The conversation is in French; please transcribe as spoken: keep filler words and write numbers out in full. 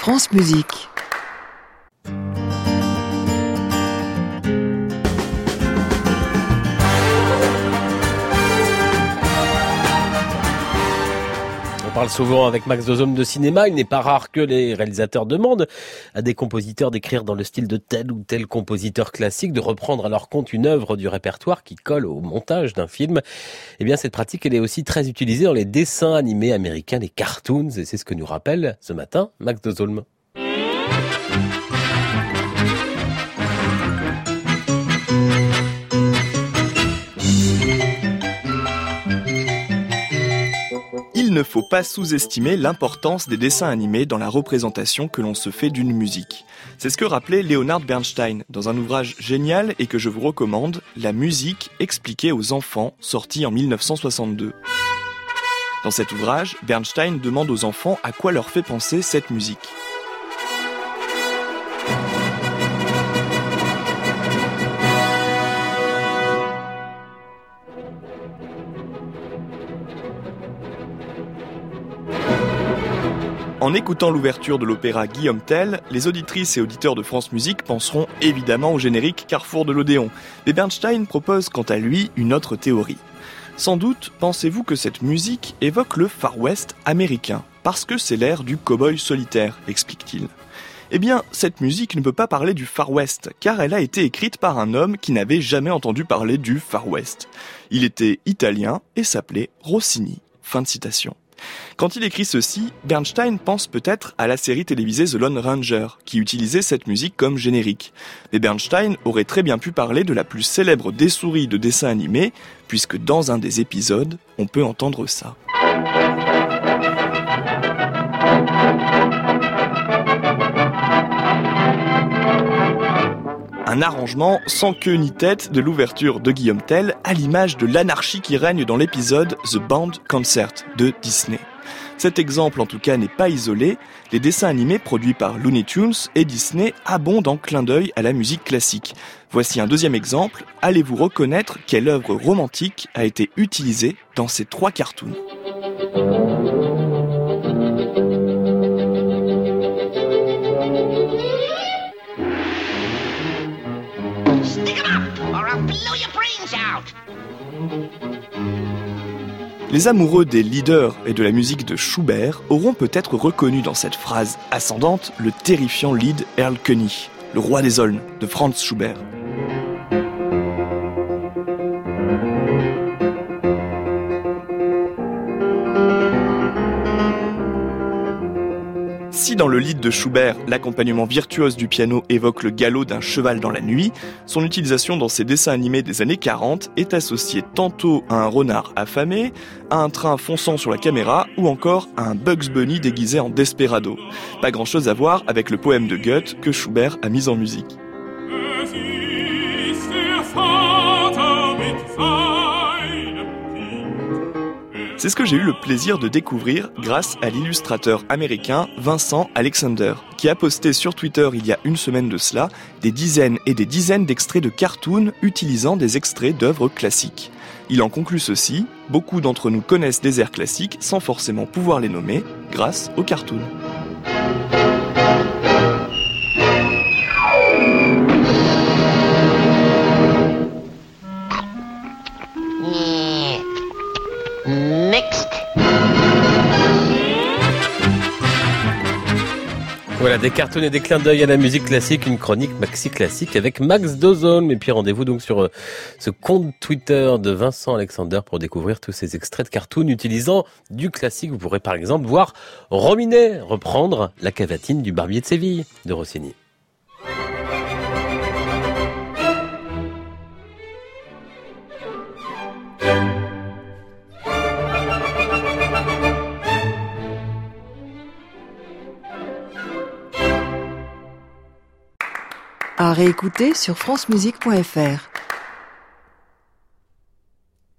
France Musique. On parle souvent avec Max Dozome de cinéma. Il n'est pas rare que les réalisateurs demandent à des compositeurs d'écrire dans le style de tel ou tel compositeur classique, de reprendre à leur compte une œuvre du répertoire qui colle au montage d'un film. Eh bien, cette pratique, elle est aussi très utilisée dans les dessins animés américains, les cartoons. Et c'est ce que nous rappelle ce matin Max Dozome. Il ne faut pas sous-estimer l'importance des dessins animés dans la représentation que l'on se fait d'une musique. C'est ce que rappelait Leonard Bernstein dans un ouvrage génial et que je vous recommande, La musique expliquée aux enfants, sorti en mille neuf cent soixante-deux. Dans cet ouvrage, Bernstein demande aux enfants à quoi leur fait penser cette musique. En écoutant l'ouverture de l'opéra Guillaume Tell, les auditrices et auditeurs de France Musique penseront évidemment au générique Carrefour de l'Odéon. Mais Bernstein propose quant à lui une autre théorie. Sans doute pensez-vous que cette musique évoque le Far West américain, parce que c'est l'ère du cow-boy solitaire, explique-t-il. Eh bien, cette musique ne peut pas parler du Far West, car elle a été écrite par un homme qui n'avait jamais entendu parler du Far West. Il était italien et s'appelait Rossini. Fin de citation. Quand il écrit ceci, Bernstein pense peut-être à la série télévisée The Lone Ranger, qui utilisait cette musique comme générique. Mais Bernstein aurait très bien pu parler de la plus célèbre des souris de dessins animés, puisque dans un des épisodes, on peut entendre ça. Un arrangement sans queue ni tête de l'ouverture de Guillaume Tell, à l'image de l'anarchie qui règne dans l'épisode The Band Concert de Disney. Cet exemple en tout cas n'est pas isolé, les dessins animés produits par Looney Tunes et Disney abondent en clin d'œil à la musique classique. Voici un deuxième exemple, allez-vous reconnaître quelle œuvre romantique a été utilisée dans ces trois cartoons ? Les amoureux des leaders et de la musique de Schubert auront peut-être reconnu dans cette phrase ascendante le terrifiant lied Erlkönig, le roi des aulnes de Franz Schubert. Si dans le lied de Schubert, l'accompagnement virtuose du piano évoque le galop d'un cheval dans la nuit, son utilisation dans ses dessins animés des années quarante est associée tantôt à un renard affamé, à un train fonçant sur la caméra ou encore à un Bugs Bunny déguisé en Desperado. Pas grand chose à voir avec le poème de Goethe que Schubert a mis en musique. C'est ce que j'ai eu le plaisir de découvrir grâce à l'illustrateur américain Vincent Alexander, qui a posté sur Twitter il y a une semaine de cela des dizaines et des dizaines d'extraits de cartoons utilisant des extraits d'œuvres classiques. Il en conclut ceci, beaucoup d'entre nous connaissent des airs classiques sans forcément pouvoir les nommer grâce aux cartoons. Voilà, des cartoons et des clins d'œil à la musique classique, une chronique maxi classique avec Max Dozome. Et puis rendez-vous donc sur euh, ce compte Twitter de Vincent Alexander pour découvrir tous ces extraits de cartoons utilisant du classique. Vous pourrez par exemple voir Rominet reprendre la cavatine du Barbier de Séville de Rossini. À réécouter sur francemusique point f r.